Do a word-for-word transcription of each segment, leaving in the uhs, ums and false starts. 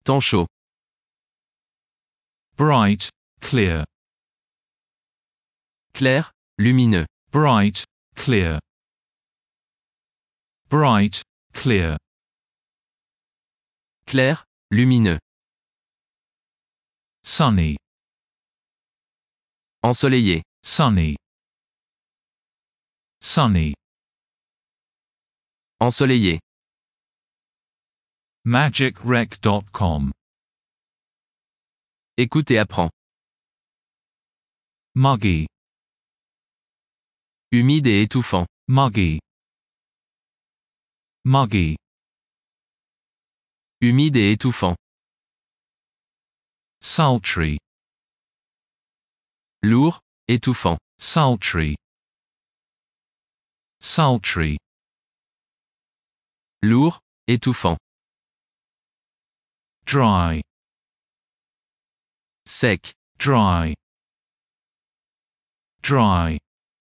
temps chaud. bright, clear. Clair, lumineux. Bright, clear. Bright, clear. Clair, lumineux. Sunny, Ensoleillé. sunny. Sunny. Ensoleillé. magic rec dot com. Écoute et apprends. Muggy, Humide et étouffant. muggy. Muggy, Humide et étouffant. sultry, Lourd, étouffant. sultry. Sultry, Lourd, étouffant. dry, Sec. dry. Dry,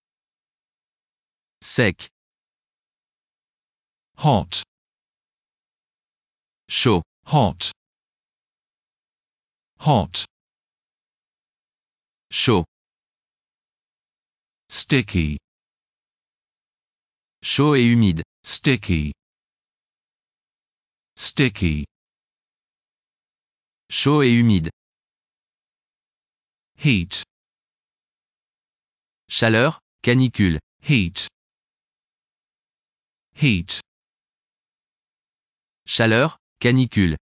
Sec. hot, Chaud. hot. Hot, Chaud. sticky, Chaud et humide. sticky. Sticky, Chaud et humide. heat, Chaleur, canicule. heat. Heat, Chaleur, canicule.